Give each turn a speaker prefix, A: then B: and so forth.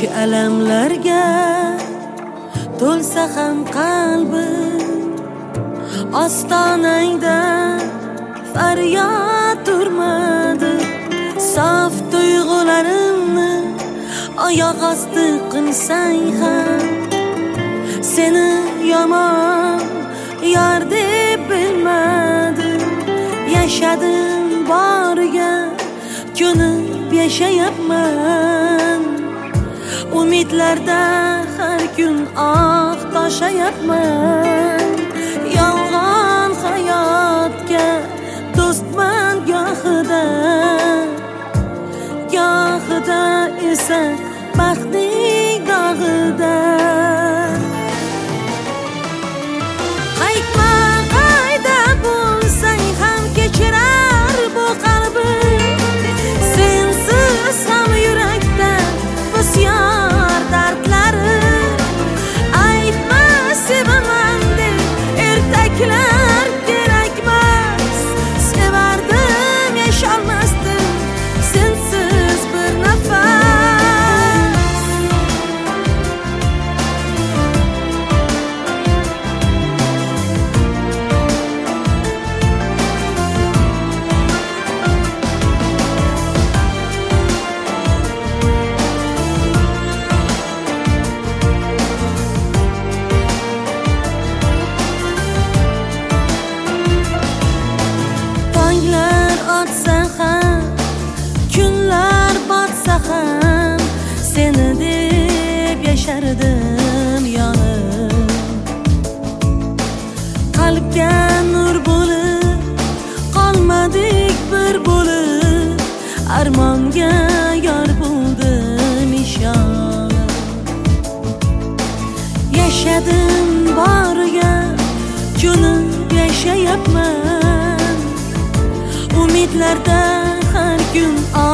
A: necha alamlarga to'lsa ham qalbim, ostonangda faryod turmadi. Sof tuyg'ularimni oyoq osti qilsang ham, seni yomon yor deb bilmadim. Yashadim boriga ko'nib yashayapman, umidlarda har kun oh toshayapman. Yolg'on hayotga do'stman gohida, gohida esa baxtning dog'ida. Qaytma, qayda bo'lsang ham kechirar bu qalbim. Sensiz ham yurakda bisyor dardlarim. Aytma sevaman deb ertaklar kerakmas. Sevardim, yasholmasdim sensiz bir nafas. Tonglar otsa ham, kunlar botsa ham, seni deb yashardim yonib. Qalbga nur bo'lib qolmadik bir bo'lib, armonga yor bo'ldim ishonib. Yashadim boriga ko'nib yashayapman, umidlarda har kun